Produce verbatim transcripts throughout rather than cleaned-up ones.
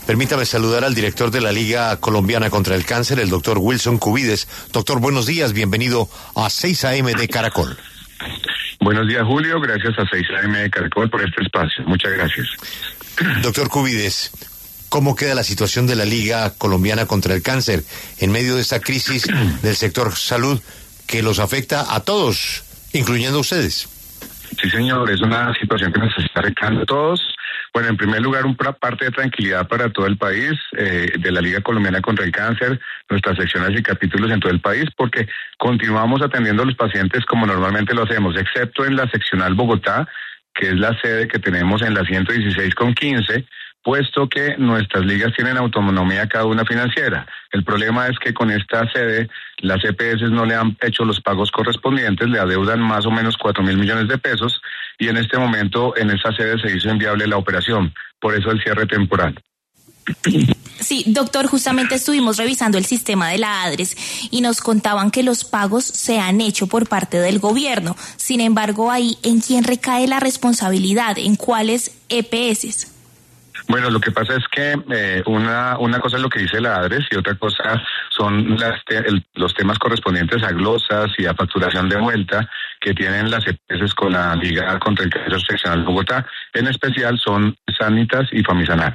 Permítame saludar al director de la Liga Colombiana contra el Cáncer, el doctor Wilson Cubides. Doctor, buenos días, bienvenido a seis A M de Caracol. Buenos días, Julio, gracias a seis A M de Caracol por este espacio. Muchas gracias. Doctor Cubides, ¿cómo queda la situación de la Liga Colombiana contra el Cáncer en medio de esta crisis del sector salud que los afecta a todos, incluyendo a ustedes? Sí, señor, es una situación que nos está afectando a todos. Bueno, en primer lugar, una parte de tranquilidad para todo el país, eh, de la Liga Colombiana contra el Cáncer, nuestras secciones y capítulos en todo el país, porque continuamos atendiendo a los pacientes como normalmente lo hacemos, excepto en la seccional Bogotá, que es la sede que tenemos en la ciento dieciséis con quince, puesto que nuestras ligas tienen autonomía cada una financiera. El problema es que con esta sede las E P S no le han hecho los pagos correspondientes, le adeudan más o menos cuatro mil millones de pesos y en este momento en esa sede se hizo inviable la operación, por eso el cierre temporal. Sí, doctor, justamente estuvimos revisando el sistema de la ADRES y nos contaban que los pagos se han hecho por parte del gobierno. Sin embargo, ahí, ¿en quién recae la responsabilidad? ¿En cuáles E P S? Bueno, lo que pasa es que eh, una una cosa es lo que dice la ADRES y otra cosa son las te, el, los temas correspondientes a glosas y a facturación de vuelta que tienen las E P S con la Liga contra el Cáncer Seccional de Bogotá. En especial son Sanitas y Famisanar.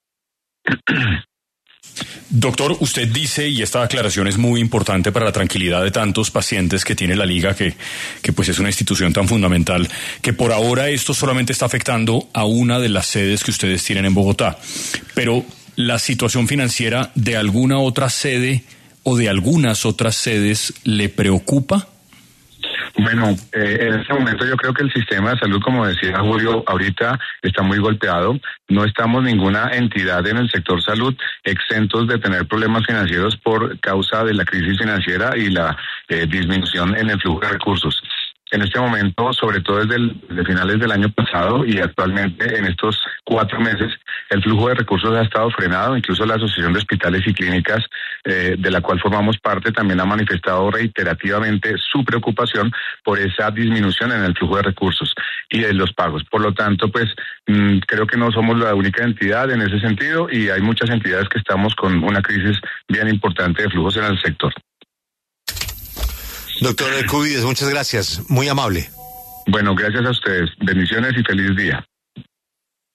Doctor, usted dice, y esta aclaración es muy importante para la tranquilidad de tantos pacientes que tiene la Liga, que, que pues es una institución tan fundamental, que por ahora esto solamente está afectando a una de las sedes que ustedes tienen en Bogotá. Pero la situación financiera de alguna otra sede o de algunas otras sedes, ¿le preocupa? Bueno, eh, en este momento yo creo que el sistema de salud, como decía Julio, ahorita está muy golpeado. No estamos ninguna entidad en el sector salud exentos de tener problemas financieros por causa de la crisis financiera y la eh, disminución en el flujo de recursos. En este momento, sobre todo desde, el, desde finales del año pasado y actualmente en estos cuatro meses, el flujo de recursos ha estado frenado. Incluso la Asociación de Hospitales y Clínicas, eh, de la cual formamos parte, también ha manifestado reiterativamente su preocupación por esa disminución en el flujo de recursos y de los pagos. Por lo tanto, pues mmm, creo que no somos la única entidad en ese sentido y hay muchas entidades que estamos con una crisis bien importante de flujos en el sector. Doctor Cubides, muchas gracias, muy amable. Bueno, gracias a ustedes. Bendiciones y feliz día.